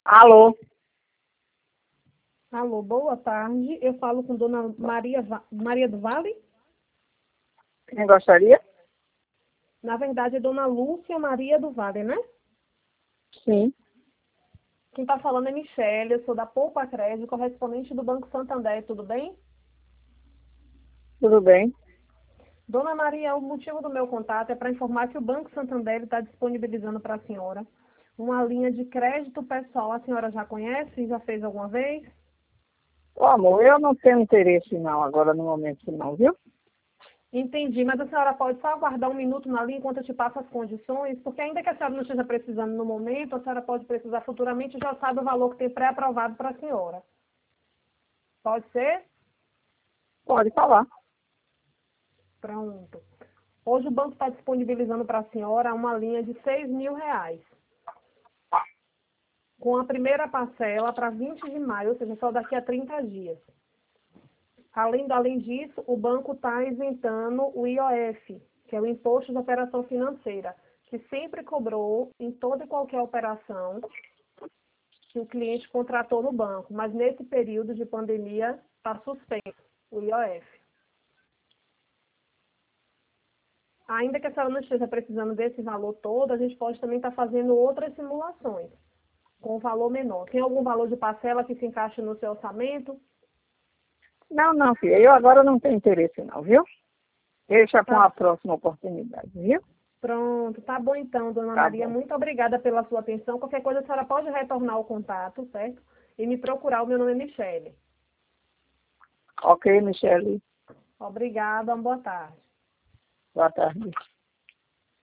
Alô? Alô, boa tarde. Eu falo com Dona Maria do Vale. Quem gostaria? Na verdade, é Dona Lúcia Maria do Vale, né? Sim, Quem está falando é Michele. Eu sou da Poupa Crédito, correspondente do Banco Santander. Tudo bem? tudo bem. Dona Maria, o motivo do meu contato é para informar que o Banco Santander está disponibilizando para a senhora uma linha de crédito pessoal. A senhora já conhece? Já fez alguma vez? Ô, amor, eu não tenho interesse não, agora no momento não, viu? Entendi, mas a senhora pode só aguardar um minuto na linha enquanto eu te passo as condições, porque ainda que a senhora não esteja precisando no momento, a senhora pode precisar futuramente e já sabe o valor que tem pré-aprovado para a senhora. Pode ser? Pode falar. Pronto. Hoje o banco está disponibilizando para a senhora uma linha de R$ 6.000, com a primeira parcela para 20 de maio, ou seja, só daqui a 30 dias. Além disso, o banco está isentando o IOF, que é o Imposto de Operação Financeira, que sempre cobrou em toda e qualquer operação que o cliente contratou no banco, mas nesse período de pandemia está suspenso o IOF. Ainda que a senhora não esteja precisando desse valor todo, a gente pode também estar fazendo outras simulações com valor menor. Tem algum valor de parcela que se encaixe no seu orçamento? Não, filha, eu agora não tenho interesse não, viu? Deixa com Tá a próxima oportunidade, viu? pronto, tá bom então, Dona Tá Maria. bom. Muito obrigada pela sua atenção. Qualquer coisa a senhora pode retornar o contato, certo? E me procurar. O meu nome é Michele. Ok, Michele. Obrigada, uma boa tarde. Boa tarde.